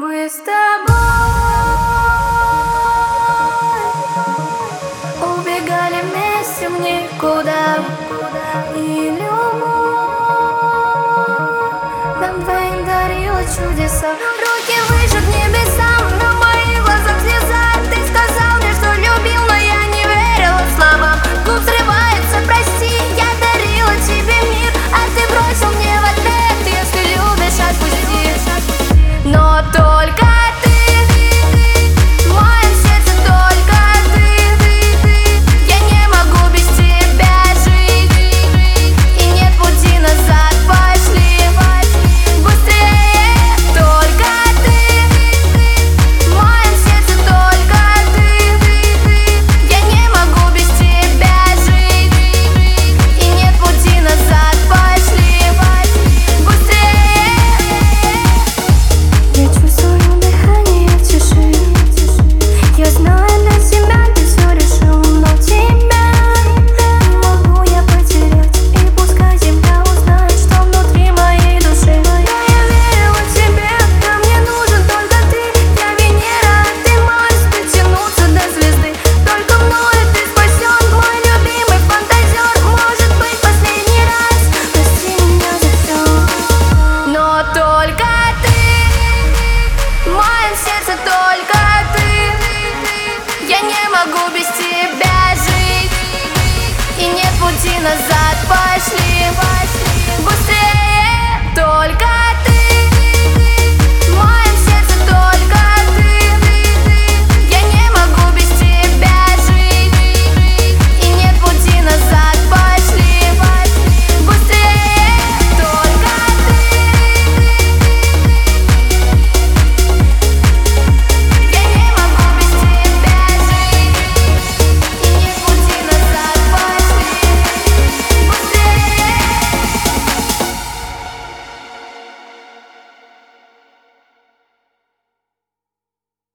Мы с тобой убегали вместе в никуда, и любовь нам двоим дарила чудеса. Руки выше к небесам, на моих глазах слеза. Ты сказал мне, что любил, но я не верила словам. Губ срывается, прости, я дарила тебе мир, а ты бросил мне в ответ: если любишь, отпусти. Но только ты, в моем сердце только ты. Я не могу без тебя жить, и нет пути назад, пошли быстрее. Только ты, в моем сердце только ты. Я не могу без тебя жить, и нет пути назад, пошли быстрее. Я чувствую дыхание в тиши. Я знаю, для себя ты все решил, но тебя не могу я потерять. И пускай земля узнает, что внутри моей души. Я верила тебе, а мне нужен только ты. Я Венера, а ты Марс, дотянуться до звезды. Только мною ты спасен, мой любимый фантазер. Может быть, последний раз, прости меня за все. Но только ты, в моем сердце только ты. Я не могу без тебя жить, и нет пути назад.